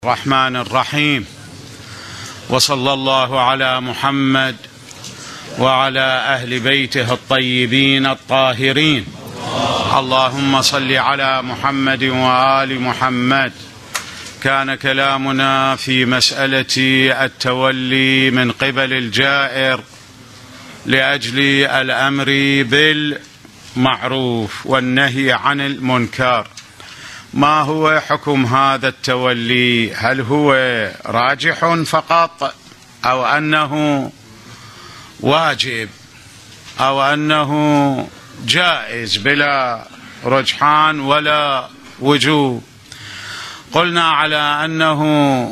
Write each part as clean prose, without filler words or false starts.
الرحمن الرحيم، وصلى الله على محمد وعلى أهل بيته الطيبين الطاهرين. اللهم صل على محمد وآل محمد. كان كلامنا في مسألة التولي من قبل الجائر لأجل الأمر بالمعروف والنهي عن المنكر. ما هو حكم هذا التولي؟ هل هو راجح فقط، أو أنه واجب، أو أنه جائز بلا رجحان ولا وجوب؟ قلنا على أنه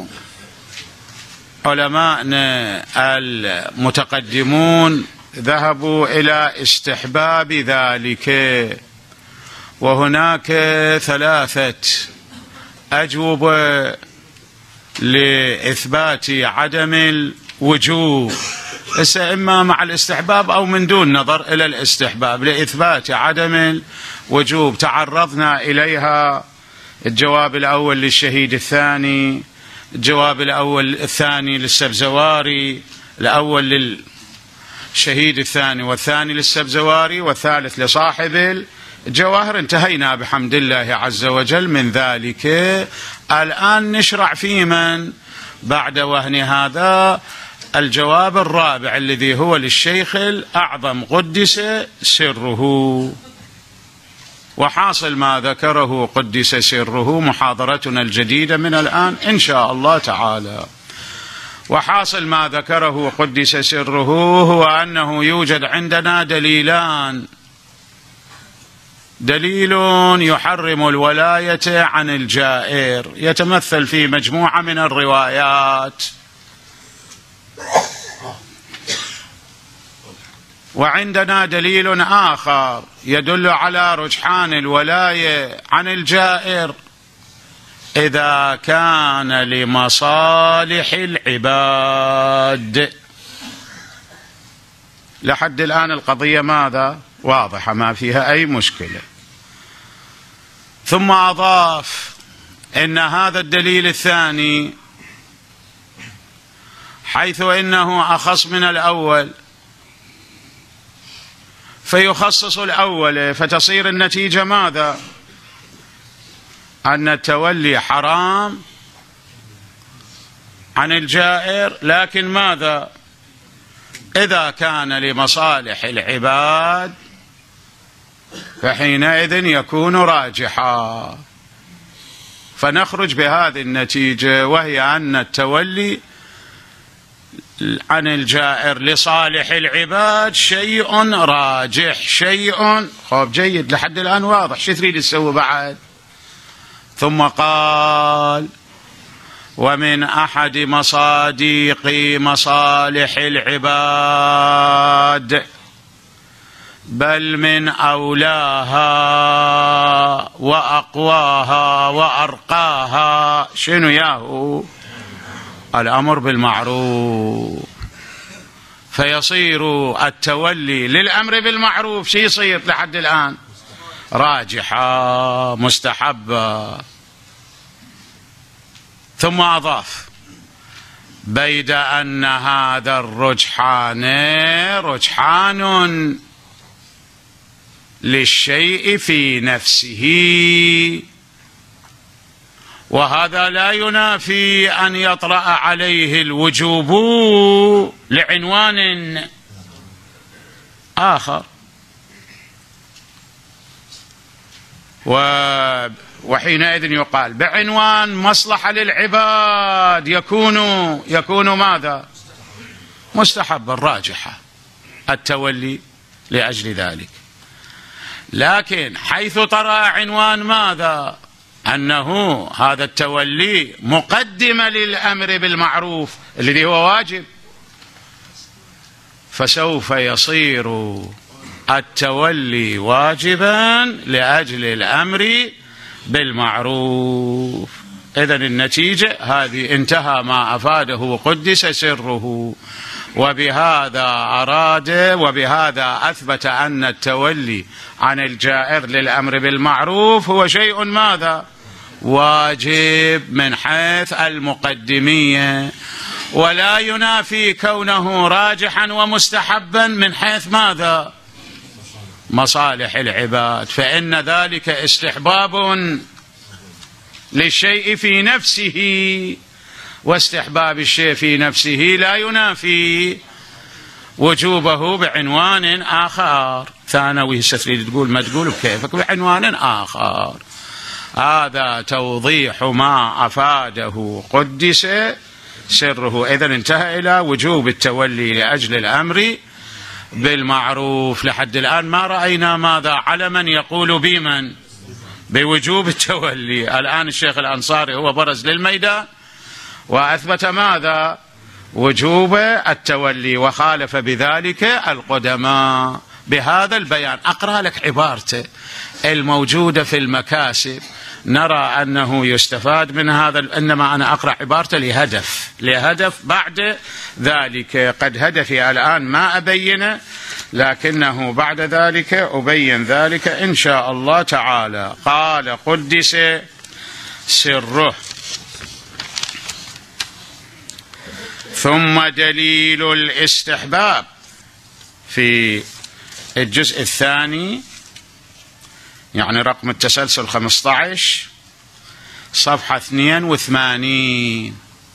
علماءنا المتقدمون ذهبوا إلى استحباب ذلك، وهناك 3 أجوبة لإثبات عدم الوجوب، إما مع الاستحباب أو من دون نظر إلى الاستحباب لإثبات عدم الوجوب. تعرضنا إليها: الجواب الأول للشهيد الثاني، الجواب الثاني للسبزواري، الأول للشهيد الثاني والثاني للسبزواري والثالث لصاحب الجواهر. انتهينا بحمد الله عز وجل من ذلك. الآن نشرع في من بعد وهن هذا الجواب الرابع الذي هو للشيخ الأعظم قدس سره. وحاصل ما ذكره قدس سره محاضرتنا الجديدة من الآن إن شاء الله تعالى. وحاصل ما ذكره قدس سره هو أنه يوجد عندنا دليلان: دليل يحرم الولاية عن الجائر يتمثل في مجموعة من الروايات، وعندنا دليل آخر يدل على رجحان الولاية عن الجائر إذا كان لمصالح العباد. لحد الآن القضية ماذا؟ واضحة، ما فيها أي مشكلة. ثم أضاف إن هذا الدليل الثاني حيث إنه أخص من الأول فيخصص الأول، فتصير النتيجة ماذا؟ أن التولي حرام عن الجائر، لكن ماذا؟ إذا كان لمصالح العباد فحينئذ يكون راجحا. فنخرج بهذه النتيجة، وهي أن التولي عن الجائر لصالح العباد شيء راجح، شيء جيد. لحد الآن واضح. شو تريد تسوي بعد؟ ثم قال: ومن أحد مصادق مصالح العباد، بل من أولاها وأقواها وأرقاها، شنو ياهو؟ الأمر بالمعروف. فيصير التولي للأمر بالمعروف شي يصير لحد الآن؟ راجحة مستحبة. ثم أضاف: بيد أن هذا الرجحان رجحان للشيء في نفسه، وهذا لا ينافي أن يطرأ عليه الوجوب لعنوان آخر. وحينئذ يقال بعنوان مصلحة للعباد يكون ماذا؟ مستحبا راجحة التولي لأجل ذلك. لكن حيث طرأ عنوان ماذا؟ أنه هذا التولي مقدمة للأمر بالمعروف الذي هو واجب، فسوف يصير التولي واجبا لأجل الأمر بالمعروف. إذن النتيجة هذه، انتهى ما أفاده قدس سره، وبهذا أراد وبهذا أثبت أن التولي عن الجائر للأمر بالمعروف هو شيء ماذا؟ واجب من حيث المقدمية، ولا ينافي كونه راجحا ومستحبا من حيث ماذا؟ مصالح العباد، فإن ذلك استحباب للشيء في نفسه، واستحباب الشيء في نفسه لا ينافي وجوبه بعنوان آخر. ثانوي تريد تقول ما تقول بكيفك بعنوان آخر. هذا توضيح ما أفاده قدس سره. إذن انتهى إلى وجوب التولي لأجل الأمر بالمعروف. لحد الآن ما رأينا ماذا على من يقول بمن بوجوب التولي. الآن الشيخ الأنصاري هو برز للميدان وأثبت ماذا؟ وجوب التولي، وخالف بذلك القدماء بهذا البيان. أقرأ لك عبارته الموجودة في المكاسب، نرى أنه يستفاد من هذا، إنما أنا أقرأ عبارته لهدف بعد ذلك. قد هدفي الآن ما أبينه، لكنه بعد ذلك أبين ذلك إن شاء الله تعالى. قال قدس سره: ثم دليل الاستحباب في الجزء الثاني، يعني رقم التسلسل 15 صفحة 82.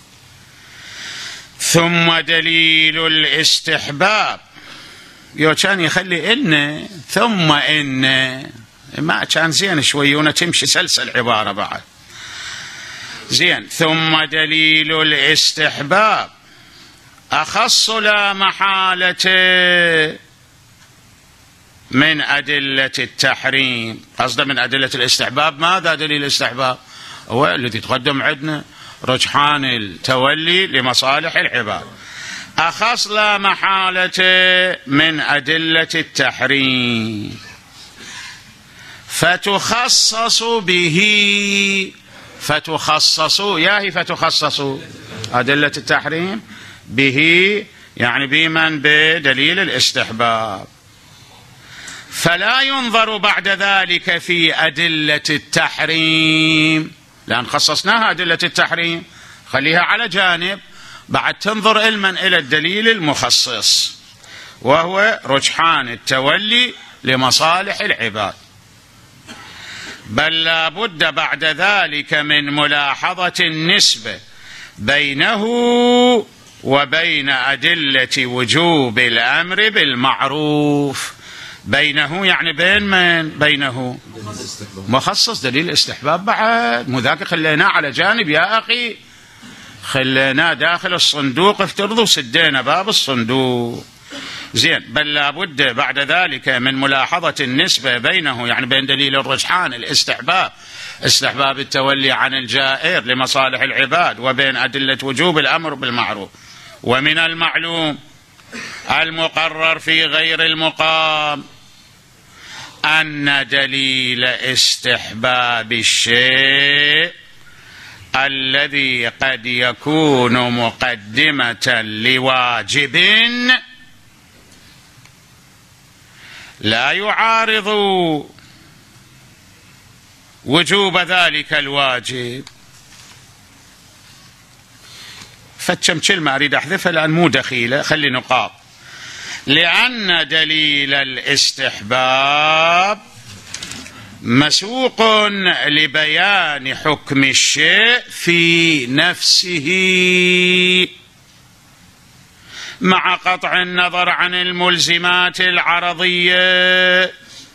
ثم دليل الاستحباب، كان يخلي إن ثم إن ما كان زين شوية تمشي سلسل عبارة بعد زين. ثم دليل الاستحباب أخص لا محالة من أدلة التحريم. قصده من أدلة الاستحباب ماذا؟ دليل الاستحباب هو الذي تقدم عندنا رجحان التولي لمصالح العباد. أخص لا محالة من أدلة التحريم، فتخصص به. فتخصص أدلة التحريم به، يعني بمن؟ بدليل الاستحباب. فلا ينظر بعد ذلك في أدلة التحريم، لأن خصصناها أدلة التحريم، خليها على جانب، بعد تنظر علما إلى الدليل المخصص وهو رجحان التولي لمصالح العباد. بل لا بد بعد ذلك من ملاحظة النسبة بينه وبين أدلة وجوب الأمر بالمعروف. بينه يعني بين من؟ بينه مخصص دليل الاستحباب بعد، مذاك خليناه على جانب يا أخي، خليناه داخل الصندوق، افترضوا سدينا باب الصندوق زين. بل لا بد بعد ذلك من ملاحظة النسبة بينه، يعني بين دليل الرجحان الاستحباب، استحباب التولي عن الجائر لمصالح العباد، وبين أدلة وجوب الأمر بالمعروف. ومن المعلوم المقرر في غير المقام أن دليل استحباب الشيء الذي قد يكون مقدمة لواجب لا يعارض وجوب ذلك الواجب. فتشم كلمة أريد أحذفها لأن مو دخيلة، خلي نقاط. لأن دليل الاستحباب مسوق لبيان حكم الشيء في نفسه مع قطع النظر عن الملزمات العرضية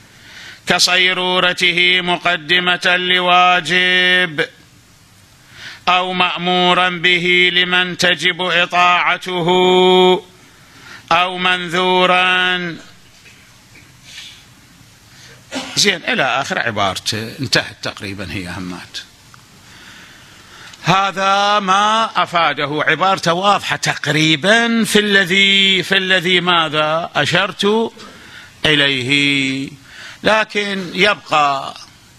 كصيرورته مقدمة لواجب أو مأمورا به لمن تجب إطاعته أو منذورا زين إلى آخر عبارته، انتهت تقريبا هي همات. هذا ما أفاده، عبارته واضحة تقريبا في الذي ماذا أشرت إليه، لكن يبقى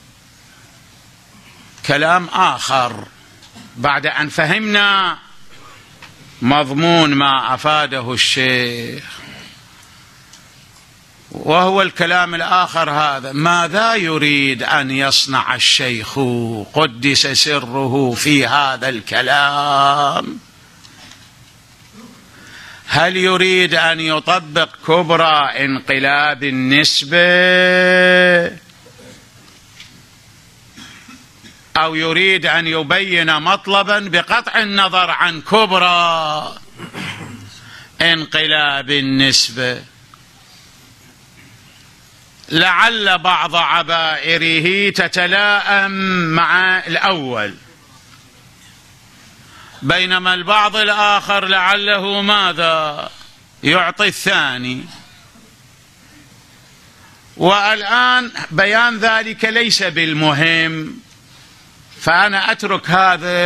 كلام آخر بعد أن فهمنا مضمون ما أفاده الشيخ. وهو الكلام الآخر هذا. ماذا يريد أن يصنع الشيخ قدس سره في هذا الكلام؟ هل يريد أن يطبق كبرى انقلاب النسبة، أو يريد أن يبين مطلبا بقطع النظر عن كبرى انقلاب النسبة؟ لعل بعض عبائره تتلائم مع الأول، بينما البعض الآخر لعله ماذا يعطي الثاني. والآن بيان ذلك ليس بالمهم، فأنا أترك هذا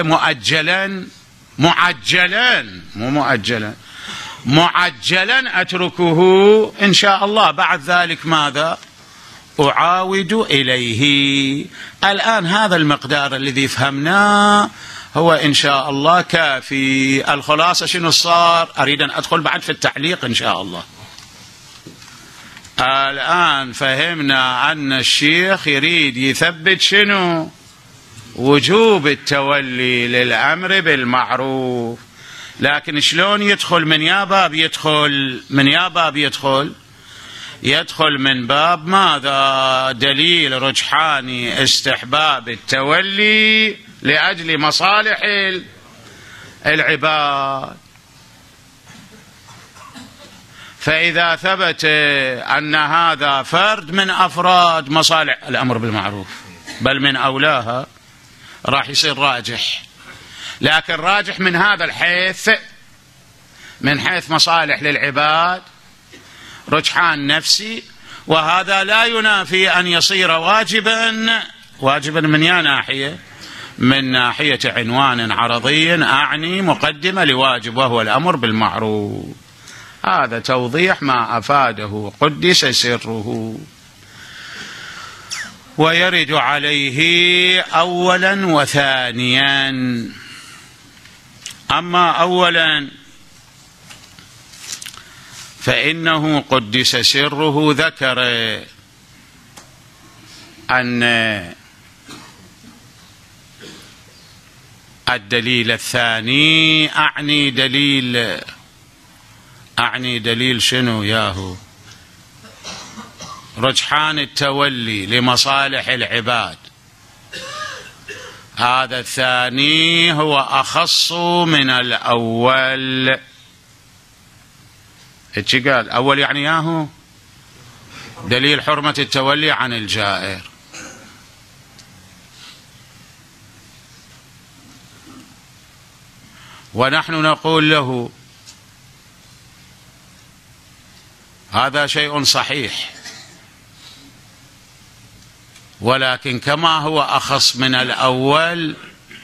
معجلا أتركه إن شاء الله. بعد ذلك ماذا أعاود إليه. الآن هذا المقدار الذي فهمناه هو إن شاء الله كافي. الخلاصة شنو صار؟ أريد أن أدخل بعد في التعليق إن شاء الله. الآن فهمنا أن الشيخ يريد يثبت شنو؟ وجوب التولي للأمر بالمعروف. لكن شلون يدخل؟ من يا باب يدخل؟ يدخل من باب ماذا؟ دليل رجحاني استحباب التولي لأجل مصالح العباد. فإذا ثبت أن هذا فرد من أفراد مصالح الأمر بالمعروف، بل من أولاها، راح يصير راجح. لكن راجح من هذا الحيث، من حيث مصالح للعباد، رجحان نفسي. وهذا لا ينافي أن يصير واجبا من يا ناحية؟ من ناحية عنوان عرضي أعني مقدمة لواجب، وهو الأمر بالمعروف. هذا توضيح ما أفاده قدس سره. ويرد عليه أولا وثانيا. أما أولا فإنه قدس سره ذكر أن الدليل الثاني، أعني دليل شنو ياهو؟ رجحان التولي لمصالح العباد. هذا الثاني هو أخص من الأول. إيش قال؟ أول يعني ياهو دليل حرمة التولي عن الجائر. ونحن نقول له هذا شيء صحيح، ولكن كما هو أخص من الأول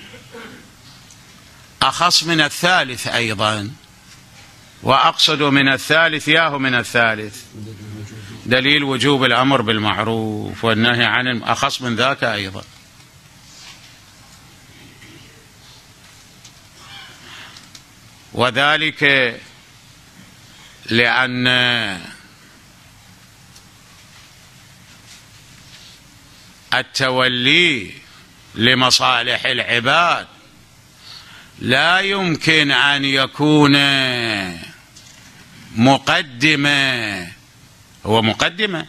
أخص من الثالث أيضا. وأقصد من الثالث ياهو من الثالث دليل وجوب الأمر بالمعروف والنهي عن أخص من ذاك أيضا. وذلك لأن التولي لمصالح العباد لا يمكن أن يكون مقدمة، هو مقدمة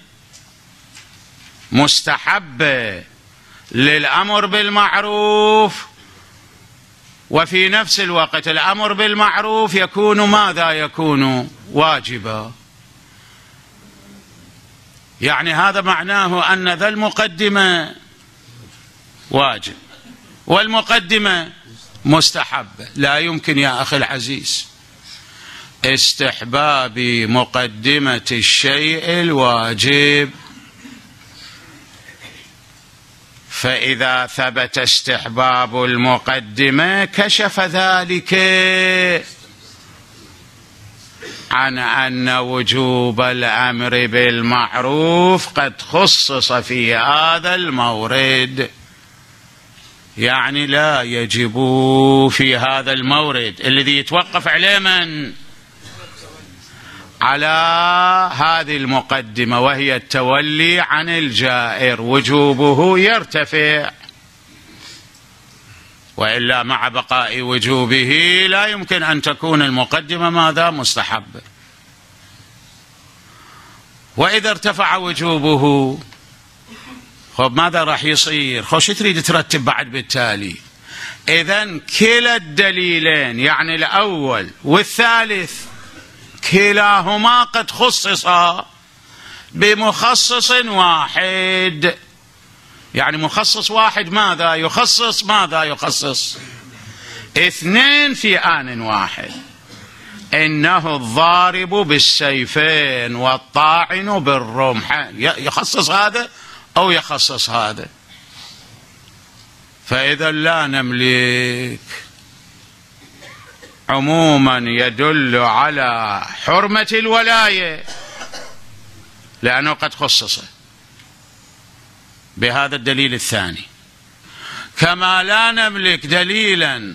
مستحبة للأمر بالمعروف، وفي نفس الوقت الأمر بالمعروف يكون ماذا؟ يكون واجبا. يعني هذا معناه أن ذا المقدمة واجب والمقدمة مستحبة. لا يمكن يا أخي العزيز استحباب مقدمة الشيء الواجب. فإذا ثبت استحباب المقدمة كشف ذلك عن أن وجوب الأمر بالمعروف قد خصص في هذا المورد. يعني لا يجب في هذا المورد الذي يتوقف عليه من؟ على هذه المقدمة وهي التولي عن الجائر وجوبه يرتفع، وإلا مع بقاء وجوبه لا يمكن أن تكون المقدمة ماذا؟ مستحبة. وإذا ارتفع وجوبه خب ماذا راح يصير؟ خب شو تريد ترتب بعد بالتالي؟ إذن كلا الدليلين يعني الأول والثالث كلاهما قد خصصا بمخصص واحد. يعني مخصص واحد ماذا يخصص؟ ماذا يخصص؟ اثنين في آن واحد، إنه الضارب بالسيفين والطاعن بالرمح، يخصص هذا أو يخصص هذا. فإذا لا نملك عموما يدل على حرمة الولاية لأنه قد خصص بهذا الدليل الثاني، كما لا نملك دليلا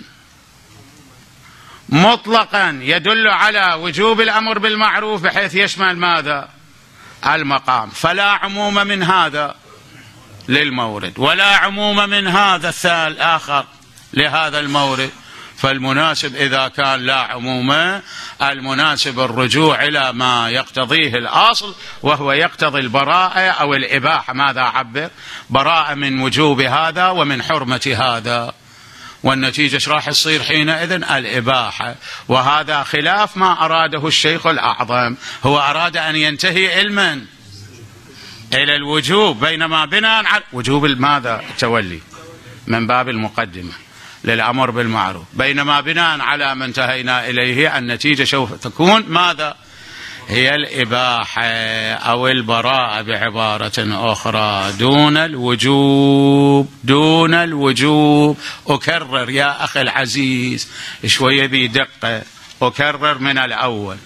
مطلقا يدل على وجوب الأمر بالمعروف بحيث يشمل ماذا؟ المقام، فلا عموم من هذا للمورد ولا عموم من هذا الآخر لهذا المورد. فالمناسب إذا كان لا عموم، المناسب الرجوع إلى ما يقتضيه الأصل وهو يقتضي البراءة أو الإباحة. ماذا عبر؟ براءة من وجوب هذا ومن حرمة هذا، والنتيجة ايش راح تصير حينئذ؟ الإباحة. وهذا خلاف ما أراده الشيخ الأعظم، هو أراد أن ينتهي علما إلى الوجوب، بينما بناء على وجوب ماذا؟ التولي من باب المقدمة للأمر بالمعروف، بينما بناء على ما انتهينا إليه النتيجة سوف تكون ماذا؟ هي الإباحة أو البراءة بعبارة أخرى، دون الوجوب. دون الوجوب. أكرر يا أخي العزيز شوية بدقة، أكرر من الأول.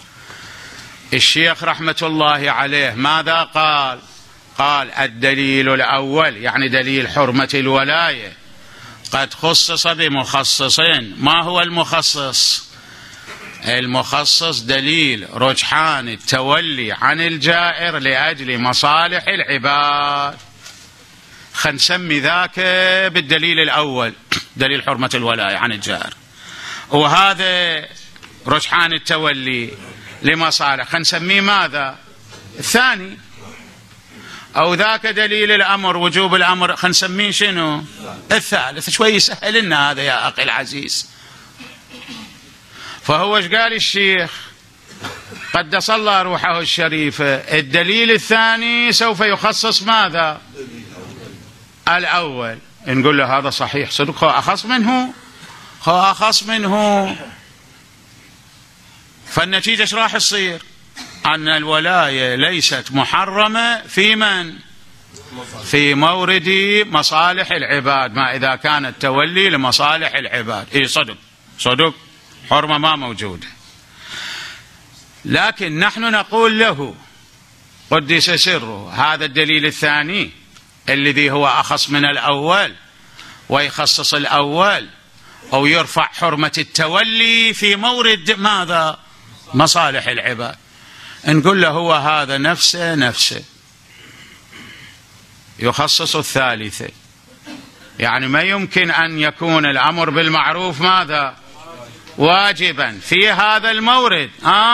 الشيخ رحمة الله عليه ماذا قال؟ قال الدليل الأول يعني دليل حرمة الولاية قد خصص بمخصصين. ما هو المخصص؟ المخصص دليل رجحان التولي عن الجائر لأجل مصالح العباد. خلينا نسمي ذاك بالدليل الأول دليل حرمة الولاية عن الجائر، وهذا رجحان التولي لمصالح خلينا نسميه ماذا؟ الثاني. أو ذاك دليل الأمر وجوب الأمر خلينا نسميه شنو؟ الثالث. شوي يسهل لنا هذا يا أخي العزيز. فهو ايش قال الشيخ قدس الله روحه الشريفة؟ الدليل الثاني سوف يخصص ماذا؟ الأول. نقول له هذا صحيح صدق، هو أخص منه، هو أخص منه. فالنتيجة ايش راح تصير؟ أن الولاية ليست محرمة في من؟ في مورد مصالح العباد، ما إذا كان التولي لمصالح العباد. إيه صدق صدق، حرمة ما موجودة. لكن نحن نقول له قدس سره هذا الدليل الثاني الذي هو أخص من الأول ويخصص الأول أو يرفع حرمة التولي في مورد ماذا؟ مصالح العباد. نقول له هو هذا نفسه يخصص الثالثة. يعني ما يمكن أن يكون الأمر بالمعروف ماذا؟ واجبا في هذا المورد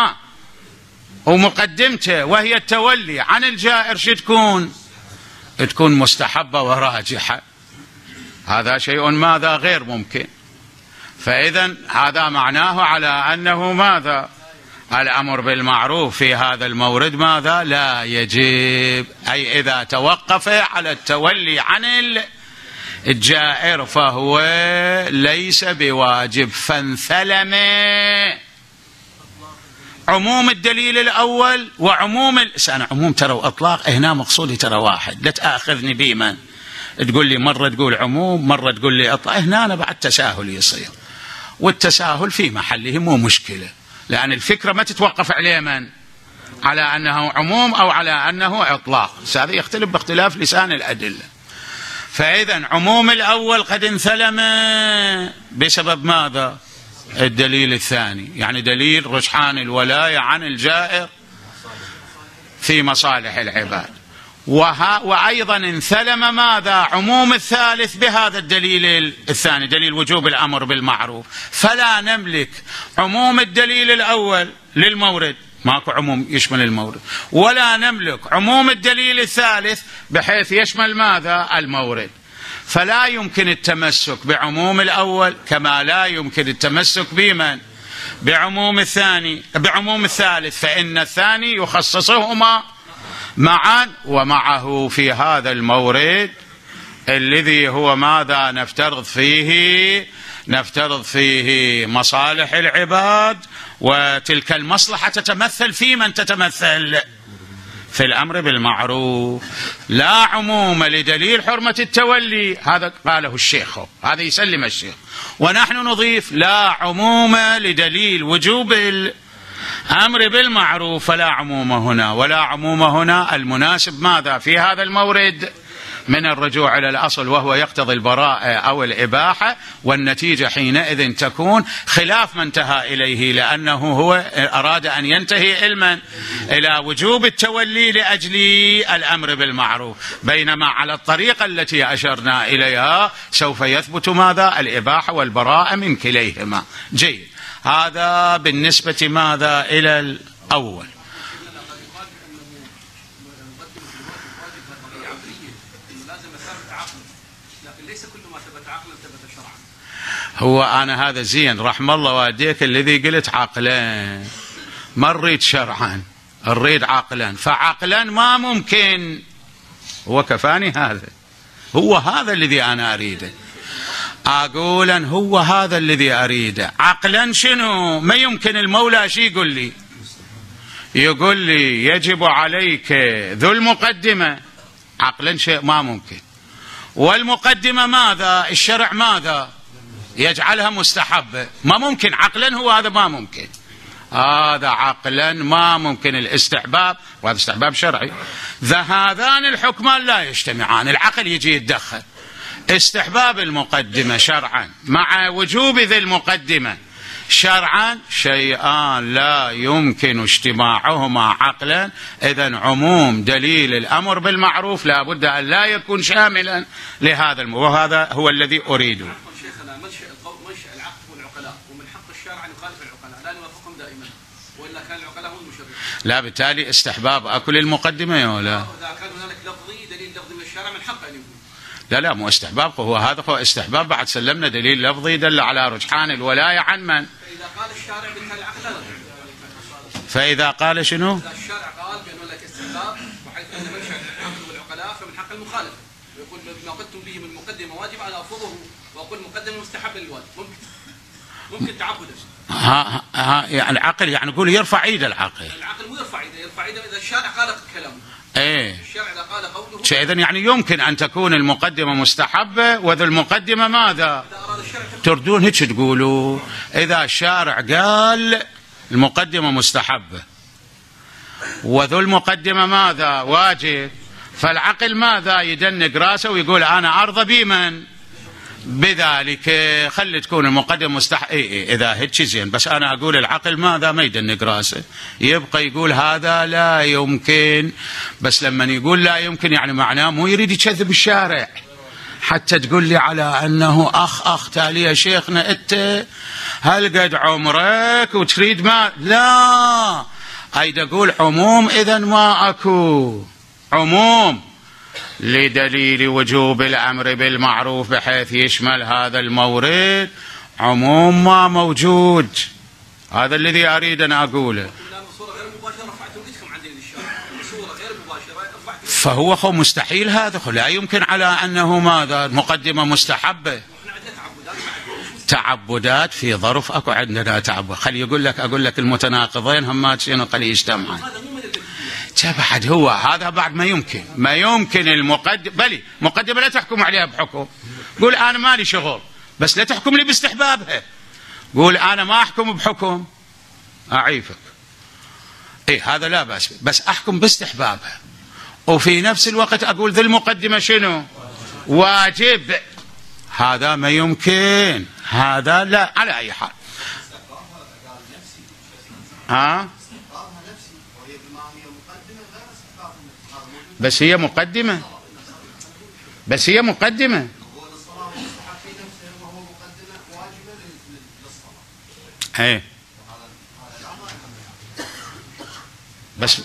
ومقدمته وهي التولي عن الجائر شو تكون مستحبة وراجحة. هذا شيء ماذا؟ غير ممكن. فإذا هذا معناه على أنه ماذا؟ الأمر بالمعروف في هذا المورد ماذا؟ لا يجب. أي إذا توقف على التولي عن الجائر فهو ليس بواجب. فانثلم عموم الدليل الأول وعموم أنا عموم ترى وإطلاق هنا مقصودي ترى واحد، لا تأخذني بمن تقول لي مرة تقول عموم مرة تقول لي إطلاق. هنا أنا بعد تساهل يصير، والتساهل في محله مو مشكلة، لأن الفكرة ما تتوقف عليه من؟ على أنه عموم أو على أنه إطلاق. هذا يختلف باختلاف لسان الأدلة. فإذا عموم الأول قد انثلم بسبب ماذا؟ الدليل الثاني، يعني دليل رجحان الولاية عن الجائر في مصالح العباد. وأيضا انثلم ماذا؟ عموم الثالث بهذا الدليل الثاني، دليل وجوب الأمر بالمعروف، فلا نملك عموم الدليل الأول للمورد، ماكو عموم يشمل المورد، ولا نملك عموم الدليل الثالث بحيث يشمل ماذا؟ المورد. فلا يمكن التمسك بعموم الأول كما لا يمكن التمسك بمن؟ بعموم الثاني، بعموم الثالث، فإن الثاني يخصصهما معا ومعه في هذا المورد الذي هو ماذا؟ نفترض فيه مصالح العباد، وتلك المصلحة تتمثل في من؟ تتمثل في الأمر بالمعروف. لا عموم لدليل حرمة التولي، هذا قاله الشيخ، هذا يسلم الشيخ، ونحن نضيف لا عموم لدليل وجوب الأمر بالمعروف، فلا عموم هنا ولا عموم هنا. المناسب ماذا في هذا المورد؟ من الرجوع إلى الأصل وهو يقتضي البراءة أو الإباحة، والنتيجة حينئذ تكون خلاف ما انتهى إليه، لأنه هو أراد أن ينتهي علما إلى وجوب التولي لأجل الأمر بالمعروف، بينما على الطريقة التي أشرنا إليها سوف يثبت ماذا؟ الإباحة والبراءة من كليهما. جيد، هذا بالنسبة ماذا؟ إلى الأول. هو أنا هذا زين رحم الله والديك الذي قلت عقلا، ما نريد شرعا، نريد عقلا، فعقلا ما ممكن، هو كفاني هذا، هو هذا الذي أنا أريده، أقولا هو هذا الذي أريده. عقلا شنو؟ ما يمكن المولى شي يقول لي؟ يقول لي يجب عليك ذو المقدمة، عقلا شيء ما ممكن. والمقدمة ماذا؟ الشرع ماذا؟ يجعلها مستحبة، ما ممكن عقلا، هو هذا ما ممكن، هذا عقلا ما ممكن. الاستحباب، وهذا استحباب شرعي، هذان الحكمان لا يجتمعان، العقل يجي يتدخل. استحباب المقدمة شرعا مع وجوب ذي المقدمة شرعا شيئان لا يمكن اجتماعهما عقلا. إذن عموم دليل الأمر بالمعروف لا بد أن لا يكون شاملا لهذا وهذا هو الذي أريده. شيخنا منشأ العقل والعقلاء، ومن حق الشارع أن يخالف العقلاء، لا نوافقهم دائما، وإلا كان العقلاء هم المشرعين. لا، بالتالي استحباب أكل المقدمة ولا؟ إذا كان هنالك لفظي دليل لفظي من الشارع من حقه أن يقول. لا مو استحباب، هو هذا هو استحباب، بعد سلمنا دليل لفظي دل على رجحان الولاية عن من؟ فإذا قال الشارع بالتالي العقل لا. فإذا قال شنو؟ إذا الشارع قال بأنه لك استحباب وحيث أن منشأ العقل والعقلاء فمن حق المخالفة، ويقول بما قلتم به من مقدمة واجب على ألفظه، وأقول مقدمة مستحبة للواجب، ممكن تعبدا. يعني العقل يعني نقول يرفع ايد العقل مو يرفع ايده إذا الشارع قال كلامه. ايه الشارع إذا قال قوله إذن يعني يمكن أن تكون المقدمة مستحبة وذو المقدمة ماذا؟ تردون هيك تقولوا إذا الشارع قال المقدمة مستحبة وذو المقدمة ماذا؟ واجب، فالعقل ماذا؟ يدنق راسه ويقول أنا أرضى بمن؟ بذلك، خلي تكون المقدمة مستحب. إذا هيك زين، بس أنا أقول العقل ماذا؟ ما يدنق راسه، يبقى يقول هذا لا يمكن. بس لما يقول لا يمكن يعني معناه مو يريد يكذب الشارع حتى تقول لي على أنه أخ تالي يا شيخنا أنت هل قد عمرك وتريد ما؟ لا، أيد أقول عموم، إذن ما أكو عموم لدليل وجوب الأمر بالمعروف بحيث يشمل هذا المورد، عموم ما موجود. هذا الذي أريد أن أقوله. فهو مستحيل، هذا لا يمكن على أنه ماذا؟ مقدمة مستحبة. تعبدات في ظرف أكو عندنا تعبد، خلي أقول لك المتناقضين هم شنو قليل يجتمعان. بعد هو هذا بعد ما يمكن المقدم، بلي مقدمة لا تحكم عليها بحكم، قول أنا مالي شغل، بس لا تحكم لي باستحبابها، قول أنا ما أحكم بحكم أعيفك، هذا لا بأس، بس أحكم باستحبابها، وفي نفس الوقت أقول ذي المقدمة شنو؟ واجب. هذا ما يمكن، هذا لا. على أي حال بس هي مقدمة، بس هي مقدمة. ايه بس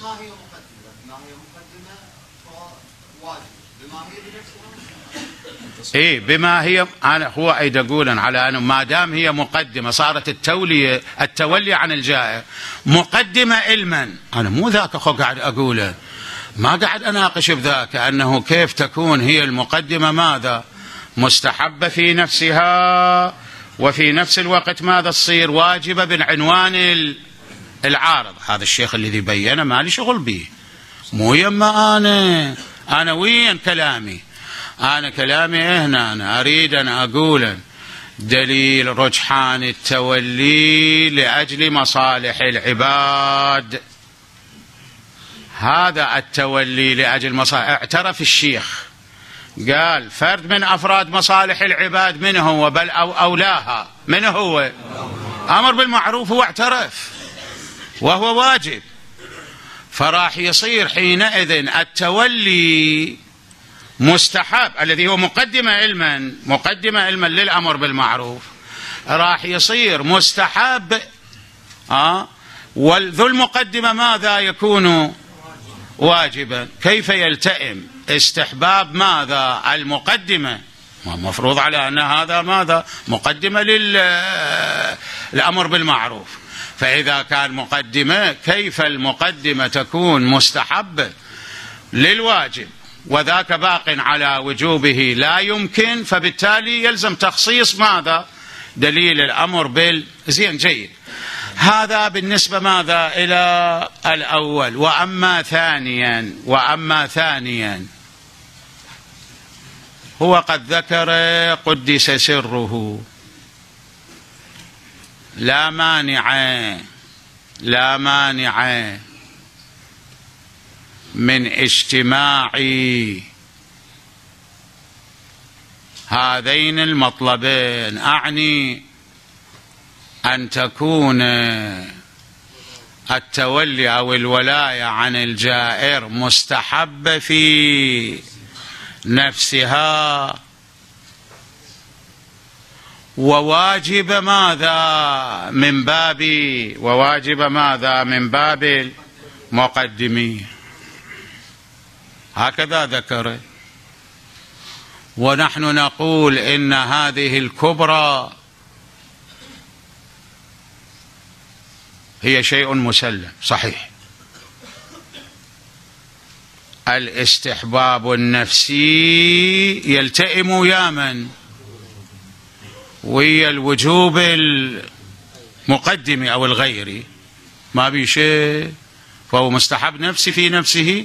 ايه بما هي، انا هو ايد اقول على انه ما دام هي مقدمه صارت التولي عن الجائر مقدمه علما. انا مو ذاك اخو قاعد اقوله، ما قاعد اناقش بذاك انه كيف تكون هي المقدمه ماذا مستحبه في نفسها وفي نفس الوقت ماذا تصير واجبه بالعنوان العارض. هذا الشيخ الذي بينه ما لي شغل به، مو يما انا وين كلامي. أنا كلامي هنا أنا أريد أن أقول دليل رجحان التولي لأجل مصالح العباد. هذا التولي لأجل مصالح، اعترف الشيخ قال فرد من أفراد مصالح العباد، من هو بل أو أولاها، من هو أمر بالمعروف، هو اعترف وهو واجب. فراح يصير حينئذ التولي مستحب الذي هو مقدمة علما للأمر بالمعروف، راح يصير مستحب وذو المقدمة ماذا يكون واجبا. كيف يلتئم استحباب ماذا المقدمة؟ مفروض على أن هذا ماذا مقدمة للأمر بالمعروف. فإذا كان مقدمة كيف المقدمة تكون مستحبة للواجب وذاك باق على وجوبه لا يمكن، فبالتالي يلزم تخصيص ماذا دليل الأمر بالزين. جيد، هذا بالنسبة ماذا إلى الأول. وأما ثانيا هو قد ذكر قدس سره لا مانع من اجتماع هذين المطلبين، أعني أن تكون التولي أو الولاية عن الجائر مستحب في نفسها وواجب ماذا من باب المقدمين. هكذا ذكر. ونحن نقول إن هذه الكبرى هي شيء مسلم صحيح. الاستحباب النفسي يلتئم ويا الوجوب المقدم أو الغيري، ما بي شيء، فهو مستحب نفسي في نفسه،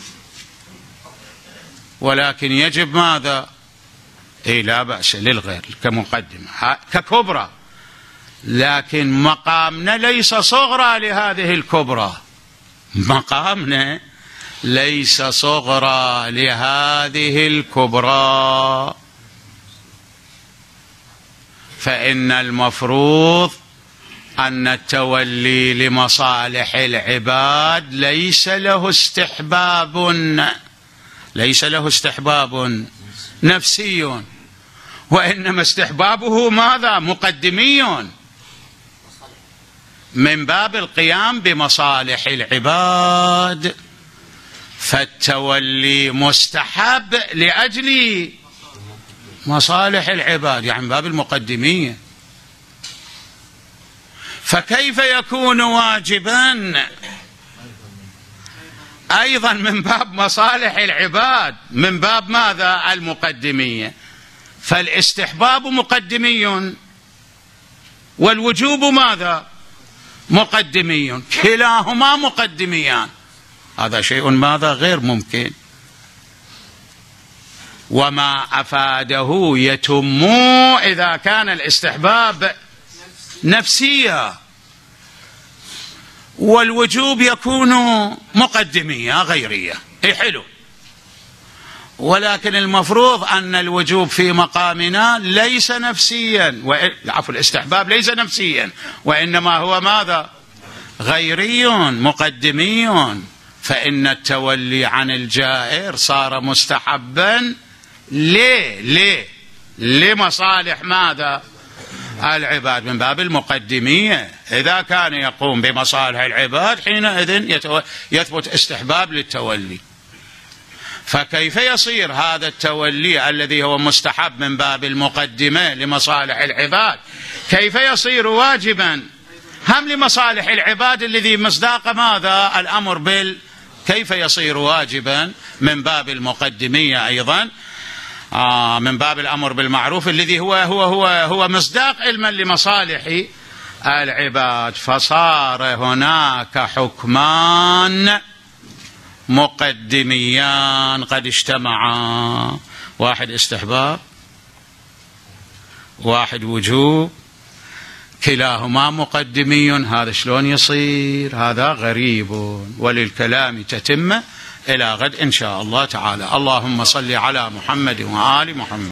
ولكن يجب ماذا لا بأس للغير كمقدمة ككبرى. لكن مقامنا ليس صغرى لهذه الكبرى، مقامنا ليس صغرى لهذه الكبرى. فإن المفروض أن التولي لمصالح العباد ليس له استحباب نفسي، وإنما استحبابه ماذا مقدمي من باب القيام بمصالح العباد. فالتولي مستحب لأجل مصالح العباد، يعني من باب المقدمية. فكيف يكون واجبا أيضا من باب مصالح العباد من باب ماذا المقدمية؟ فالاستحباب مقدمي والوجوب ماذا مقدمي، كلاهما مقدميان. هذا شيء ماذا غير ممكن. وما أفاده يتم إذا كان الاستحباب نفسيا والوجوب يكون مقدمية غيرية. حلو. ولكن المفروض أن الوجوب في مقامنا ليس نفسيا، الاستحباب ليس نفسيا، وإنما هو ماذا غيري مقدمي، فإن التولي عن الجائر صار مستحبا. ليه؟ لمصالح ماذا؟ العباد، من باب المقدمية. إذا كان يقوم بمصالح العباد حينئذ يثبت استحباب للتولي. فكيف يصير هذا التولي الذي هو مستحب من باب المقدمة لمصالح العباد كيف يصير واجبا هم لمصالح العباد الذي مصداق ماذا؟ الأمر كيف يصير واجبا من باب المقدمية أيضا من باب الأمر بالمعروف الذي هو مصداق علما لمصالح العباد. فصار هناك حكمان مقدميان قد اجتمعا، واحد استحباب واحد وجوب، كلاهما مقدمي. هذا شلون يصير؟ هذا غريب. وللكلام تتمة إلى غد إن شاء الله تعالى. اللهم صل على محمد وآل محمد.